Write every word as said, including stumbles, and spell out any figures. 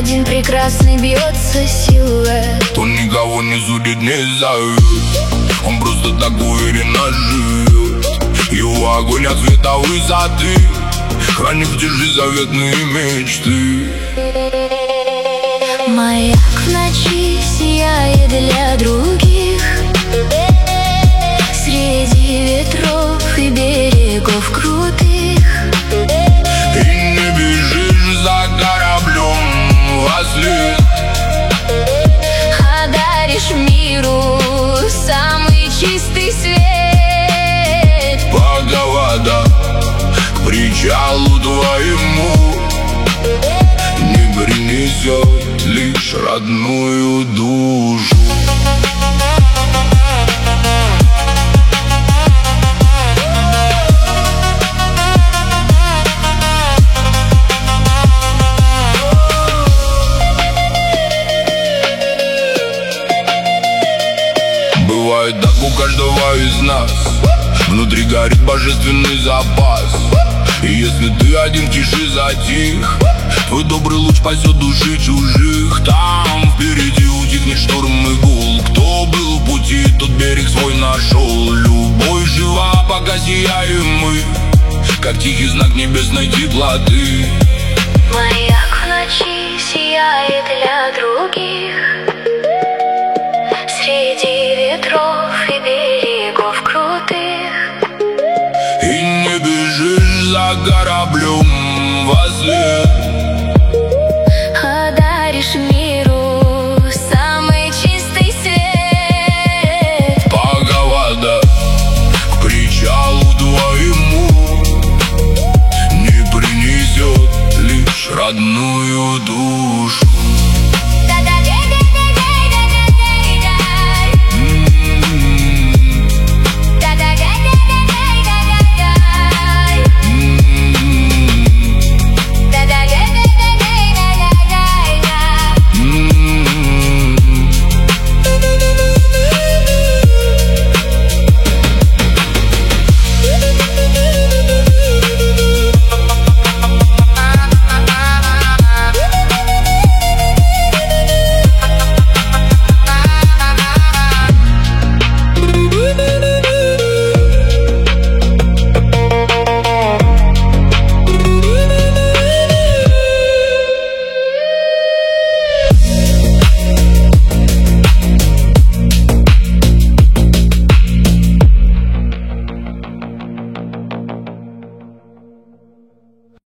один прекрасный бьется силуэт. Он никого не судит, не зовет, он просто так уверенно живет. Его огонь от света высоты хранит в тиши заветные мечты. Маяк в ночи сияет для других, среди ветров и берегов крутых. И не бежишь за кораблем вослед, а даришь миру самый чистый свет. пока вода к причалу твоему не принесет лишь родную душу. Бывает так у каждого из нас, внутри горит божественный запас. И если ты один в тиши затих, твой добрый луч спасет души чужих. Там впереди утихнет шторм и гул. Кто был в пути, тот берег свой нашел. Любовь жива, пока сияем мы, как тихий знак небесной теплоты. Маяк в ночи сияет для других,